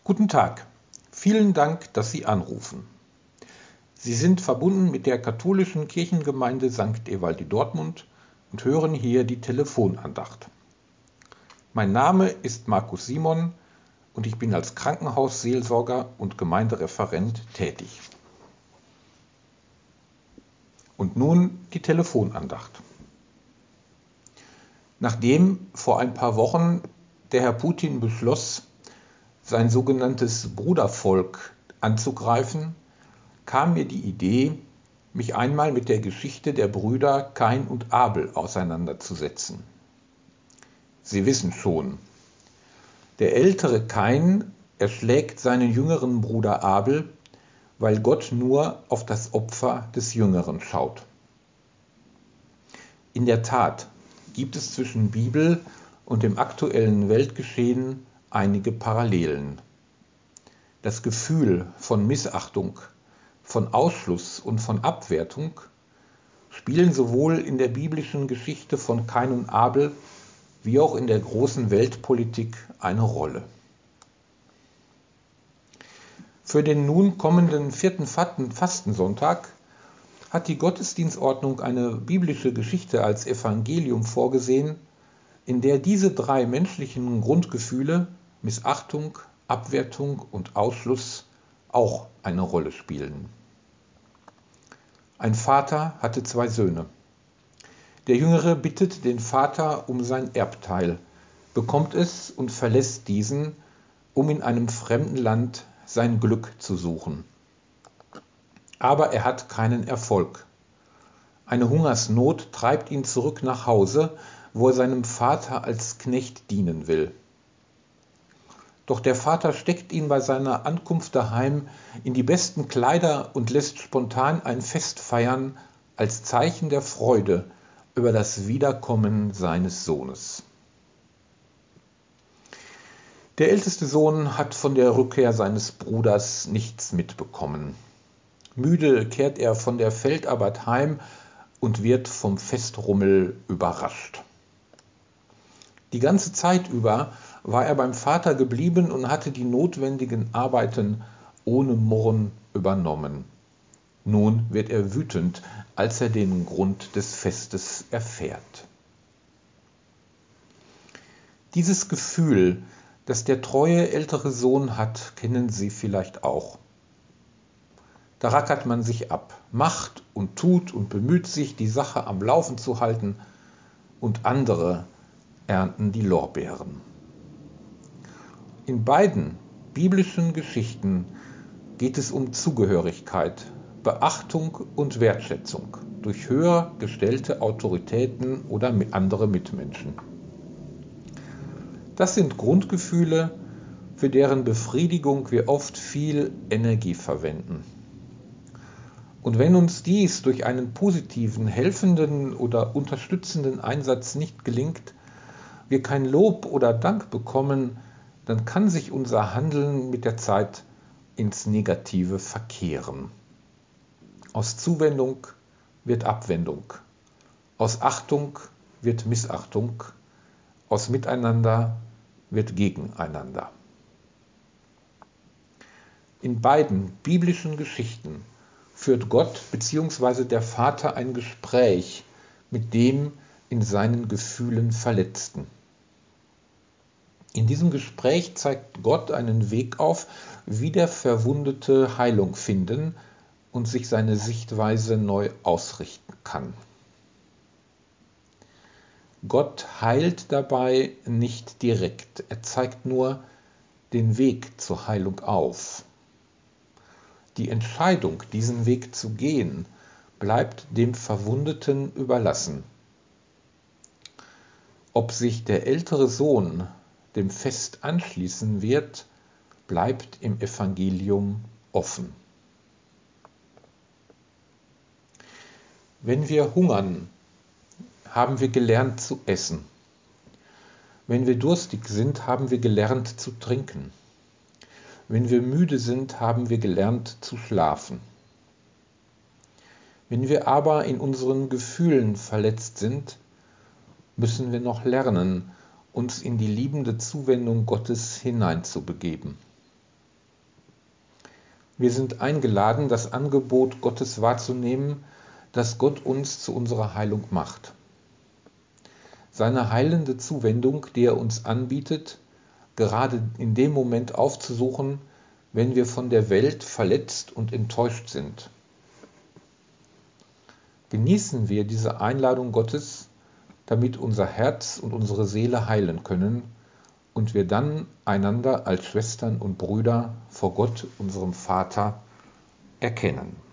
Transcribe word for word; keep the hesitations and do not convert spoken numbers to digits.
Guten Tag, vielen Dank, dass Sie anrufen. Sie sind verbunden mit der katholischen Kirchengemeinde Sankt Ewaldi Dortmund und hören hier die Telefonandacht. Mein Name ist Markus Simon und ich bin als Krankenhausseelsorger und Gemeindereferent tätig. Und nun die Telefonandacht. Nachdem vor ein paar Wochen der Herr Putin beschloss, sein sogenanntes Brudervolk anzugreifen, kam mir die Idee, mich einmal mit der Geschichte der Brüder Kain und Abel auseinanderzusetzen. Sie wissen schon, der ältere Kain erschlägt seinen jüngeren Bruder Abel, weil Gott nur auf das Opfer des Jüngeren schaut. In der Tat gibt es zwischen Bibel und dem aktuellen Weltgeschehen einige Parallelen. Das Gefühl von Missachtung, von Ausschluss und von Abwertung spielen sowohl in der biblischen Geschichte von Kain und Abel wie auch in der großen Weltpolitik eine Rolle. Für den nun kommenden vierten Fastensonntag hat die Gottesdienstordnung eine biblische Geschichte als Evangelium vorgesehen, in der diese drei menschlichen Grundgefühle, Missachtung, Abwertung und Ausschluss, auch eine Rolle spielen. Ein Vater hatte zwei Söhne. Der Jüngere bittet den Vater um sein Erbteil, bekommt es und verlässt diesen, um in einem fremden Land sein Glück zu suchen. Aber er hat keinen Erfolg. Eine Hungersnot treibt ihn zurück nach Hause, wo er seinem Vater als Knecht dienen will. Doch der Vater steckt ihn bei seiner Ankunft daheim in die besten Kleider und lässt spontan ein Fest feiern als Zeichen der Freude über das Wiederkommen seines Sohnes. Der älteste Sohn hat von der Rückkehr seines Bruders nichts mitbekommen. Müde kehrt er von der Feldarbeit heim und wird vom Festrummel überrascht. Die ganze Zeit über war er beim Vater geblieben und hatte die notwendigen Arbeiten ohne Murren übernommen. Nun wird er wütend, als er den Grund des Festes erfährt. Dieses Gefühl, das der treue ältere Sohn hat, kennen Sie vielleicht auch. Da rackert man sich ab, macht und tut und bemüht sich, die Sache am Laufen zu halten, und andere ernten die Lorbeeren. In beiden biblischen Geschichten geht es um Zugehörigkeit, Beachtung und Wertschätzung durch höher gestellte Autoritäten oder andere Mitmenschen. Das sind Grundgefühle, für deren Befriedigung wir oft viel Energie verwenden. Und wenn uns dies durch einen positiven, helfenden oder unterstützenden Einsatz nicht gelingt, wir kein Lob oder Dank bekommen, dann kann sich unser Handeln mit der Zeit ins Negative verkehren. Aus Zuwendung wird Abwendung, aus Achtung wird Missachtung, aus Miteinander wird Gegeneinander. In beiden biblischen Geschichten führt Gott bzw. der Vater ein Gespräch mit dem in seinen Gefühlen Verletzten. In diesem Gespräch zeigt Gott einen Weg auf, wie der Verwundete Heilung finden und sich seine Sichtweise neu ausrichten kann. Gott heilt dabei nicht direkt, er zeigt nur den Weg zur Heilung auf. Die Entscheidung, diesen Weg zu gehen, bleibt dem Verwundeten überlassen. Ob sich der ältere Sohn dem Fest anschließen wird, bleibt im Evangelium offen. Wenn wir hungern, haben wir gelernt zu essen. Wenn wir durstig sind, haben wir gelernt zu trinken. Wenn wir müde sind, haben wir gelernt zu schlafen. Wenn wir aber in unseren Gefühlen verletzt sind, müssen wir noch lernen, uns in die liebende Zuwendung Gottes hineinzubegeben. Wir sind eingeladen, das Angebot Gottes wahrzunehmen, das Gott uns zu unserer Heilung macht. Seine heilende Zuwendung, die er uns anbietet, gerade in dem Moment aufzusuchen, wenn wir von der Welt verletzt und enttäuscht sind. Genießen wir diese Einladung Gottes, damit unser Herz und unsere Seele heilen können und wir dann einander als Schwestern und Brüder vor Gott, unserem Vater, erkennen.